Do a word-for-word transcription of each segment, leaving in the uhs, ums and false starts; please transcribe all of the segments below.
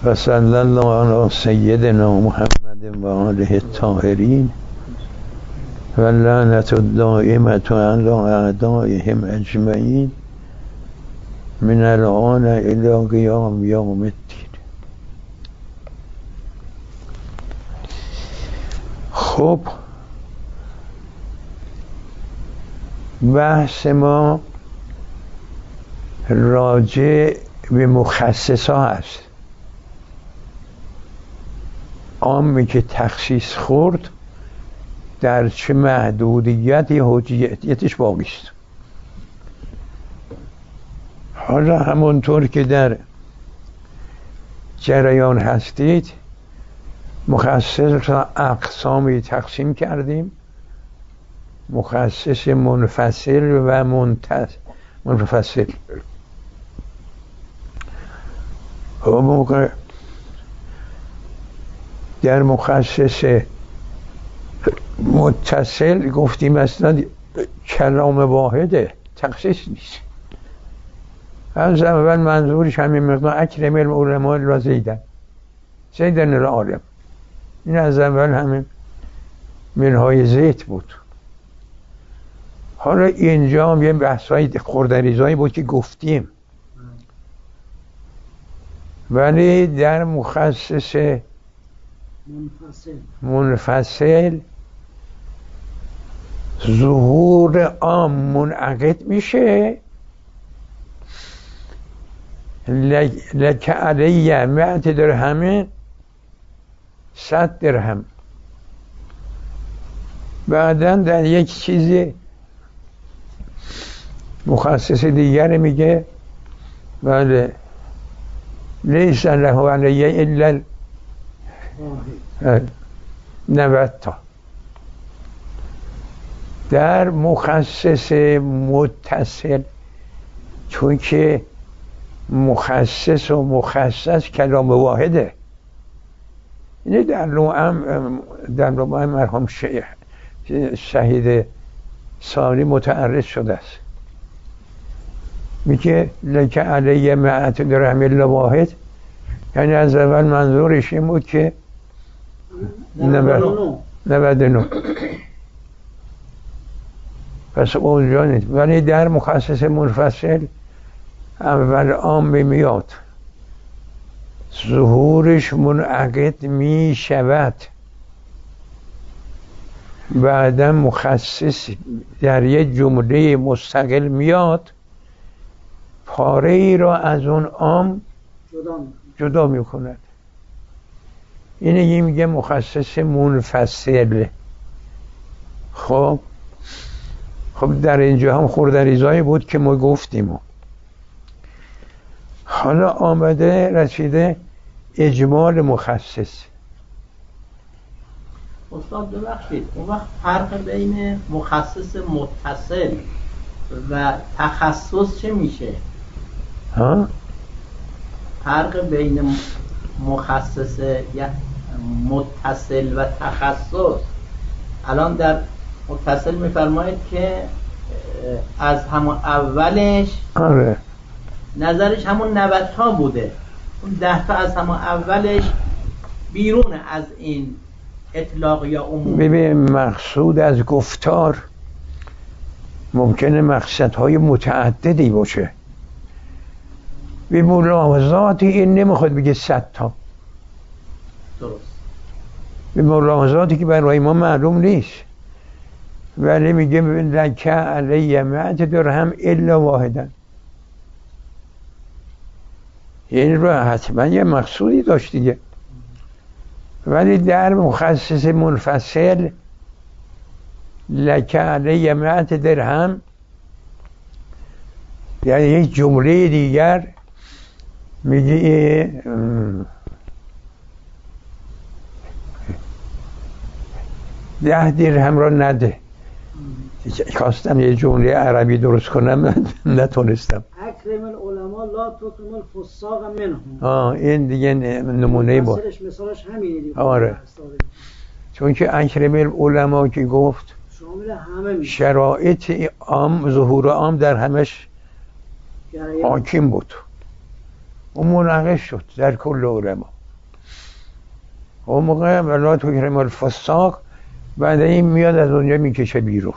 و صلی الله علی سیدنا محمد و آله الطاهرین و لعنت الدائمة علی اعدائهم اجمعین من الآن الی قیام یوم الدین. خب بحث ما راجع به مخصصا هست. عامی که تخصیص خورد در چه محدودیتی حجیتش باقی است. حالا همونطور که در جریان هستید مخصص را اقسامی تقسیم کردیم: مخصص منفصل و منفصل. در مخصص متصل گفتیم اصلا کلام واحده، تخصیص نیست. از اول منظورش همین مقدار اکرم العلماء را زیدن زیدن العالم، این از اول همین منهای زیت بود. حالا اینجا هم یه بحثای خوردریزایی بود که گفتیم، ولی در مخصص منفصل منفصل ظهور عام منعقد میشه. لک علیه مئت درهم صد درهم. بعدن در یک چیزی مخصص دیگر میگه بله لیس له علیه الا نود تا. در مخصص متصل چون که مخصص و مخصص کلام واحده، اینه در نوعم در نوعم مرحوم شهید سانی متعرض شده است. میگه لک علیه مئت درهم الا واحد، یعنی از اول منظورش این بود که نود و نه. پس اونجا نیست. ولی در مخصص منفصل اول عام میاد، ظهورش منعقد می شود، بعدا مخصص در یک جمله مستقل میاد، پاره ای را از اون عام جدا, جدا می کند. اینه میگه مخصص منفصل. خب خب در اینجا هم خوردریزایی بود که ما گفتیم. حالا آمده رسیده اجمال مخصص. استاد ببخشید، اون وقت فرق بین مخصص متصل و تخصص چه میشه؟ ها؟ فرق بین مخصص یا متصل و تخصص. الان در متصل میفرمایید که از همون اولش آره نظرش همون نود تا بوده، اون ده تا از همون اولش بیرون از این اطلاق یا عموم. ببین مقصود از گفتار ممکنه مقصدهای متعددی باشه. به ملاحظاتی این نمیخواد بگه صد تا، درست، به ملاحظاتی که برای ما معلوم نیست، ولی میگه لک علیه مئت درهم الا واحدا، این رو حتما یه مقصودی داشت دیگه. ولی در مخصص منفصل لک علیه مئت درهم یعنی یک جمله دیگر میگه ده درهم را نده. خواستم یه جمله عربی درست کنم نتونستم. اکرم العلماء لا تکرم الفساق منهم. آه این دیگه نمونه بود. مثالش همینه دیگه. آره. چون که اکرم العلماء که گفت شامل همه میشه. شرایط عام، ظهور عام در همش حاکم بود. اون مناقش شد در کل علما. اون موقع ولا تکرم الفساق، بعد این میاد از اونجا میکشه بیرون،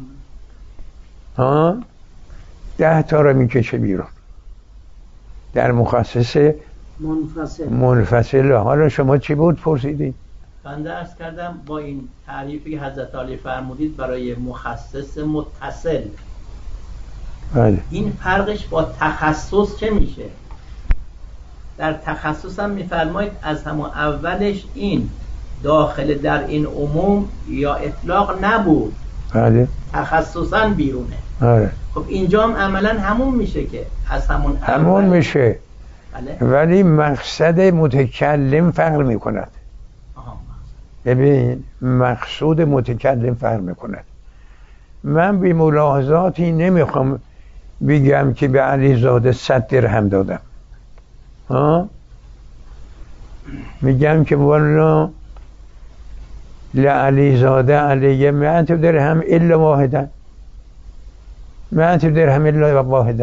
ها ده تا رو میکشه بیرون در مخصص منفصل. منفصل. حالا شما چی بود پرسیدید؟ بنده عرض کردم با این تعریفی که حضرت علی فرمودید برای مخصص متصل، بله. این فرقش با تخصص چه میشه؟ در تخصص هم میفرمایید از همون اولش این داخل در این عموم یا اطلاق نبود، بله. تخصصا بیرونه. بله. خب اینجا هم عملا همون میشه که از همون همون اول... میشه. بله. ولی مقصد متکلم فرق میکند. ببین مقصود متکلم فرق میکند. من بی ملاحظاتی نمیخوام بگم که به علیزاده صد درهم دادم، ها؟ میگم که والا لعلیزاده علیه مئت درهم الا واحدا، مئت درهم الا واحدا.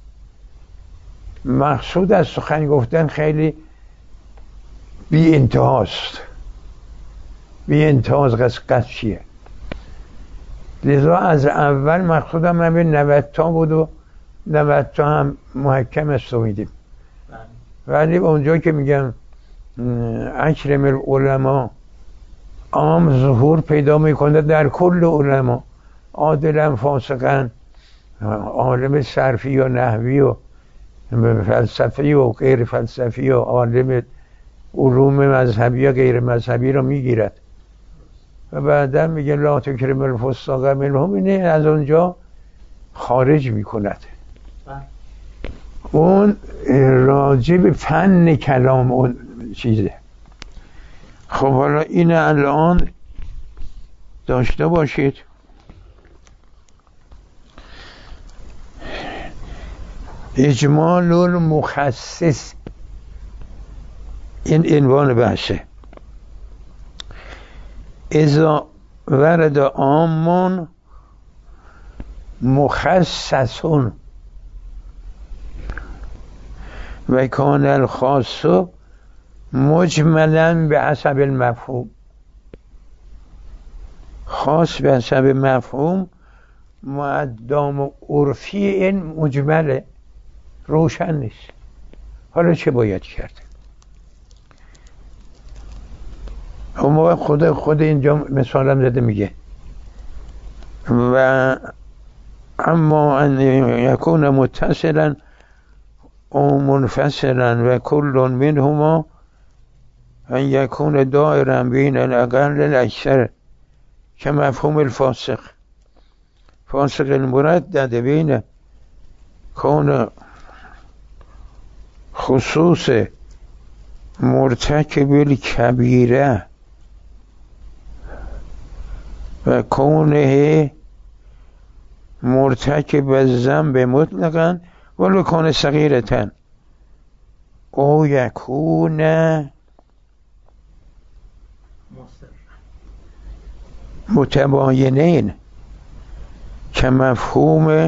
مقصود از سخن گفتن خیلی بی انتهاست، بی انتهاز قصیه. لذا از اول مقصودم همین نود تا بود و نود تا هم محکم استویدیم. ولی اونجا که میگم اکرم العلماء عام ظهور پیدا میکنه در کل علما، عادلا فاسقا، عالم صرفی یا نحوی و فلسفی و غیر فلسفی و عالم علوم مذهبی یا غیر مذهبی رو میگیرد و بعدا میگه لا تکرم الفساق منهم، اینه از اونجا خارج میکند. اون راجع به فن کلام اون چیزه. خب حالا این الان داشته باشید. اجمال المخصص، این عنوان بحثه. اذا ورد عام مخصصون و کان الخاص مجملا به حسب المفهوم، خاص به حسب مفهوم مقدم عرفی این مجمله، روشن نیست. حالا چه باید کرد؟ اما خود خود اینجا مثالم زده میگه و اما ان یکون متصلا او منفصلا و کل منهما ان یکون دائرا بین الاقل الاکثر که مفهوم الفاسق. فاسق المردد بین کون خصوص مرتکب الکبیره و کونه مرتکب الذنب مطلقا ولو کان صغیرة او یکون متباینین که مفهوم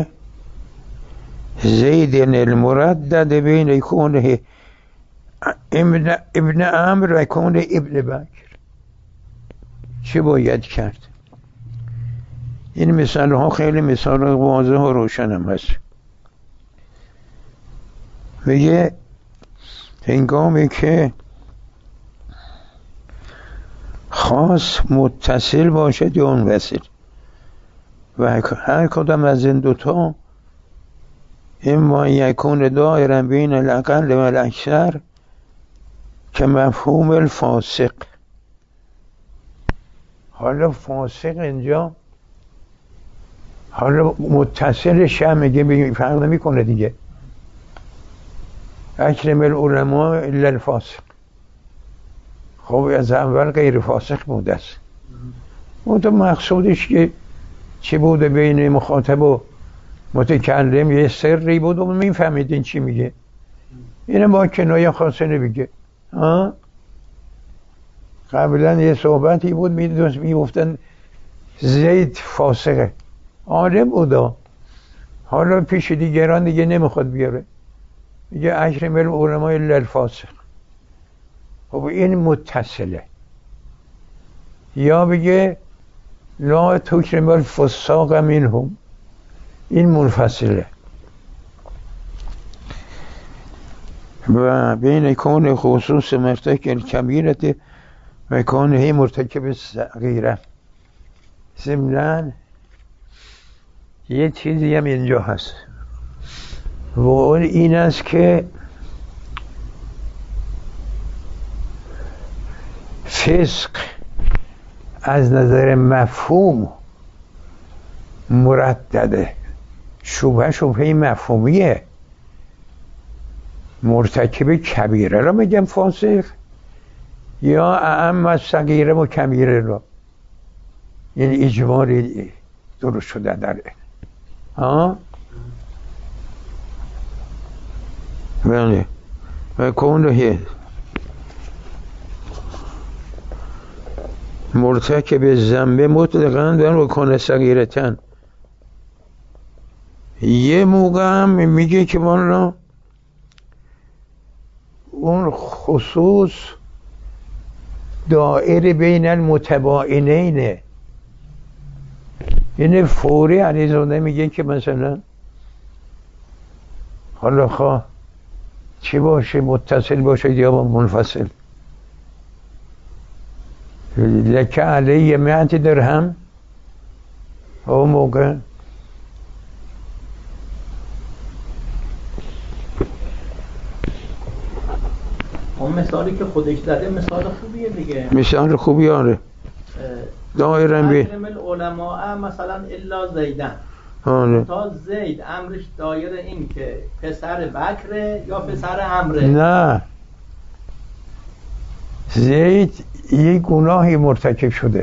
زید المردد بین کونه ابن, ابن عمرو و کونه ابن بکر. چه باید کرد؟ این مثال ها خیلی مثال واضح و روشن هم هست. میگه هنگامی که خاص متصل باشد یا منفصل و هر کدام از این دوتا اما یکون دائرا بین الاقل و الاکثر که مفهوم الفاسق. حالا فاسق اینجا حالا متصلش هم میگه فرق نمی کنه دیگه. اکرم العلماء الا الفاسق. خب از اول غیر فاسق بوده است. اون تو مقصودش که چی بوده بین مخاطب و متکلم یه سری بود و میفهمیدین چی میگه. اینه با کنایه خاصه نمیگه. ها قبلا یه صحبتی بود میگفتن زید فاسقه، عالم بودا، حالا پیش دیگران دیگه نمیخواد بیاره. میگه اکرم العلماء الا الفاسق. خب این متصله. یا بگه لا تکرم الفساق منهم، این منفصله. و بین کون خصوص مرتکب کبیرت و کونه مرتکب صغیره. ضمناً یه چیزی هم اینجا هست و اون این است که فسق از نظر مفهوم مردده، شبه شبه مفهومیه. مرتکب کبیره را میگم فاسق یا اعم از صغیره و کبیره را، یعنی اجمالی درست شده در ها. بله و کونه مرتکب ذنب مطلقاً و کنه صغیرتن. یه موقع هم میگه که والا اون خصوص دائره بین المتباینین، یعنی فوری علیزاده میگه که مثلا حالا خواه چی باشه، متصل باشه یا منفصل، لکه علیه مئت درهم اون موقع اون مثالی که خودش زده مثال خوبیه دیگه، مثال خوبی آره. دایره بی اکرم العلماء مثلا الا زیدن، آره. تا زید امرش دایره این که پسر بکره یا پسر عمره؟ نه، زید یک گناهی مرتکب شده،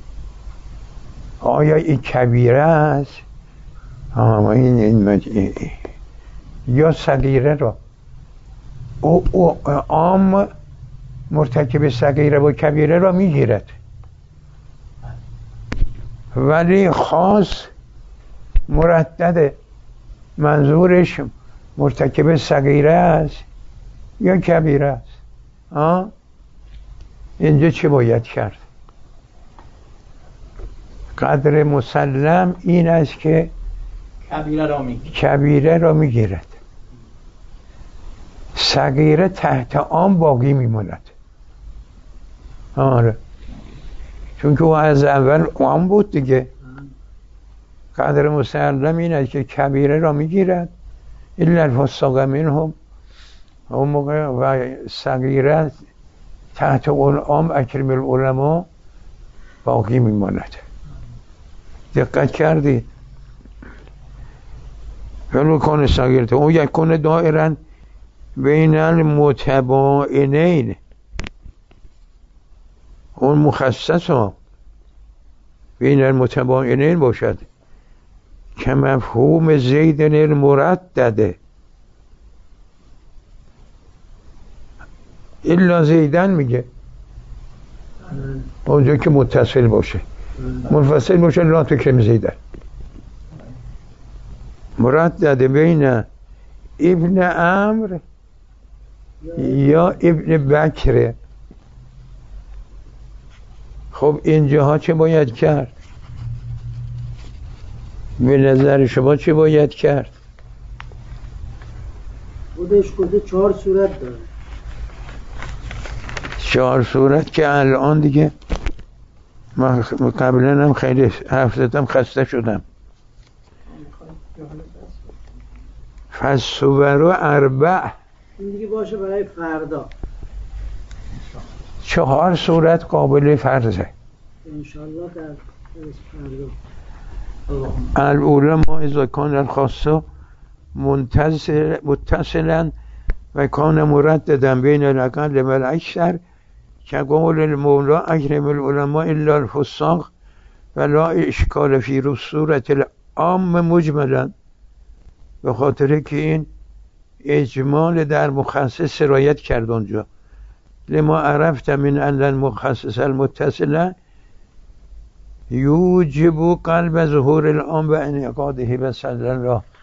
آیا این کبیره است آه این این, این یا صغیره را؟ او, او عام مرتکب صغیره و کبیره را میگیرد، ولی خاص مردد منظورش مرتکب صغیره است یا کبیره است. آه؟ اینجا چه باید کرد؟ قدر مسلم این است که کبیره را میگیرد، کبیره را میگیرد، صغیره تحت آن باقی میماند. آره، چون که او از اول آن بود دیگه. قدر مسلم این است که کبیره را میگیرد الا الفساق منهم، اون موقع و صغیره تحت اون عام اکرم العلماء باقی میماند. دقت کردی؟ ولو کان صغیرت او یکون دائرا بین المتباینین، اون مخصص ها بین المتباینین باشد که مفهوم زید المردده الا زیدن میگه اونجا که متصل باشه، منفصل باشه لا تکرم زیدن. مردده بین ابن عمرو یا ابن بکر. خب اینجاها چه باید کرد؟ به نظر شما چه باید کرد؟ خودش گفته چهار صورت داره. چهار صورت که الان دیگه من قبلا هم خیلی حرف زدم خسته شدم. فالصور اربع، این دیگه باشه برای فردا. چهار صورت قابل فرضه انشالله در فردا. العلماء اذا کان الخاصه متصلا و کان مرددا بین الاقل و الاکثر که قول المولا اکرم العلماء الا الفساق و لا اشکال فی صورت العام مجملا، به خاطر که این اجمال در مخصص سرایت کرد اونجا. لما عرفت من ان المخصص المتصل یوجب قلب ظهور العام و انعقاده و صلی الله